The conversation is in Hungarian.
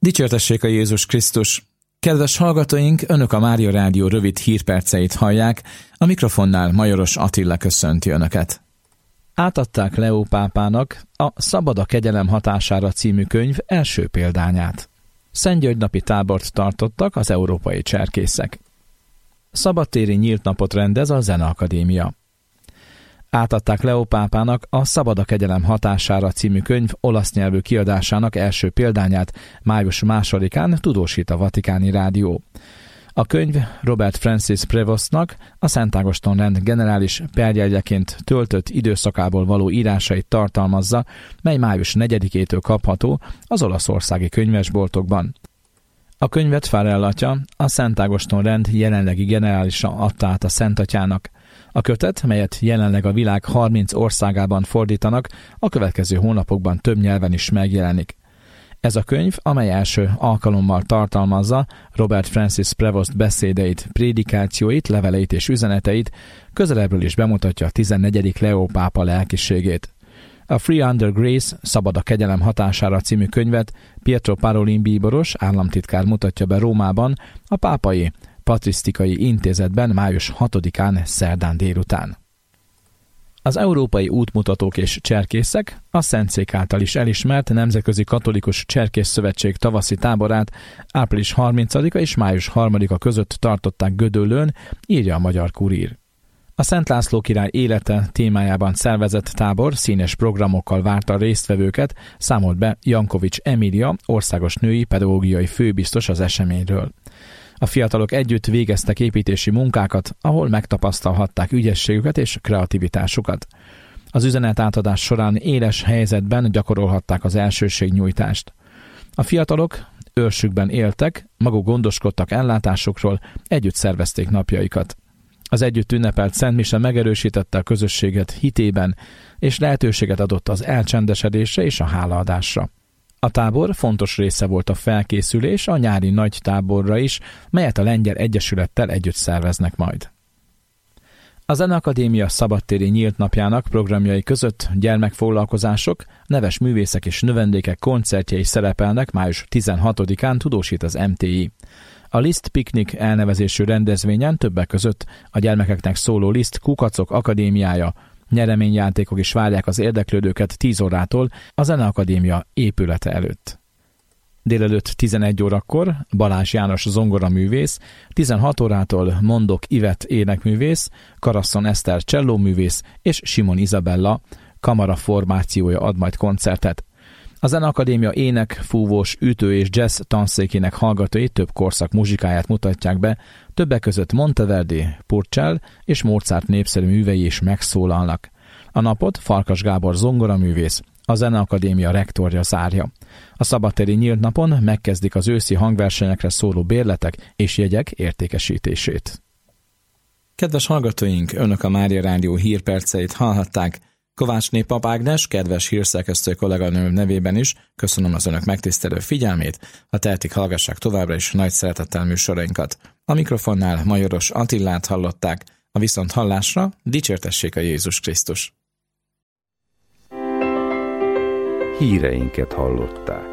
Dicsértessék a Jézus Krisztus! Kedves hallgatóink, Önök a Mária Rádió rövid hírperceit hallják, a mikrofonnál Majoros Attila köszönti Önöket. Átadták Leó pápának a Szabad a kegyelem hatására című könyv első példányát. Szentgyörgynapi tábort tartottak az európai cserkészek. Szabadtéri nyílt napot rendez a Zeneakadémia. Átadták Leó pápának a Szabad a kegyelem hatására című könyv olasz nyelvű kiadásának első példányát május 2-án tudósít a Vatikáni Rádió. A könyv Robert Francis Prevostnak a Szent Ágoston rend generális perjegyeként töltött időszakából való írásait tartalmazza, mely május 4-től kapható az olaszországi könyvesboltokban. A könyvet Farel atya, a Szent Ágoston rend jelenlegi generálisa adta át a Szent Atyának. A kötet, melyet jelenleg a világ 30 országában fordítanak, a következő hónapokban több nyelven is megjelenik. Ez a könyv, amely első alkalommal tartalmazza Robert Francis Prevost beszédeit, prédikációit, leveleit és üzeneteit, közelebbről is bemutatja a 14. Leó pápa lelkiségét. A Free Under Grace, Szabad a kegyelem hatására című könyvet Pietro Parolin bíboros államtitkár mutatja be Rómában, a pápai patrisztikai intézetben május 6-án szerdán délután. Az európai útmutatók és cserkészek a Szentszék által is elismert Nemzetközi Katolikus Cserkészszövetség tavaszi táborát április 30-a és május 3-a között tartották Gödöllőn, írja a Magyar Kurír. A Szent László király élete témájában szervezett tábor színes programokkal várta a résztvevőket, számolt be Jankovics Emília, országos női pedagógiai főbiztos az eseményről. A fiatalok együtt végeztek építési munkákat, ahol megtapasztalhatták ügyességüket és kreativitásukat. Az üzenetátadás során éles helyzetben gyakorolhatták az elsőségnyújtást. A fiatalok őrsükben éltek, maguk gondoskodtak ellátásukról, együtt szervezték napjaikat. Az együtt ünnepelt szentmise megerősítette a közösséget hitében, és lehetőséget adott az elcsendesedésre és a hálaadásra. A tábor fontos része volt a felkészülés a nyári nagy táborra is, melyet a Lengyel Egyesülettel együtt szerveznek majd. A Zeneakadémia szabadtéri nyílt napjának programjai között gyermekfoglalkozások, neves művészek és növendékek koncertjei szerepelnek május 16-án, tudósít az MTI. A Liszt Piknik elnevezésű rendezvényen többek között a gyermekeknek szóló Liszt Kukacok Akadémiája, nyereményjátékok is várják az érdeklődőket 10 órától a Zeneakadémia épülete előtt. Délelőtt 11 órakor Balázs János zongoraművész, 16 órától Mondok Ivett énekművész, Karasszon Eszter csellóművész és Simon Izabella kamara formációja ad majd koncertet. A Zeneakadémia ének, fúvós, ütő és jazz tanszékének hallgatói több korszak muzsikáját mutatják be, többek között Monteverdi, Purcell és Mozart népszerű művei is megszólalnak. A napot Farkas Gábor zongoraművész, a Zeneakadémia rektorja zárja. A szabadtéri nyílt napon megkezdik az őszi hangversenyekre szóló bérletek és jegyek értékesítését. Kedves hallgatóink, Önök a Mária Rádió hírperceit hallhatták. Kovácsné Pap Ágnes, kedves hírszerkesztő kolléganőm nevében is köszönöm az Önök megtisztelő figyelmét, ha tehetik, hallgassák továbbra is nagy szeretettel műsorainkat. A mikrofonnál Majoros Attilát hallották, a viszonthallásra dicsértessék a Jézus Krisztus. Híreinket hallották.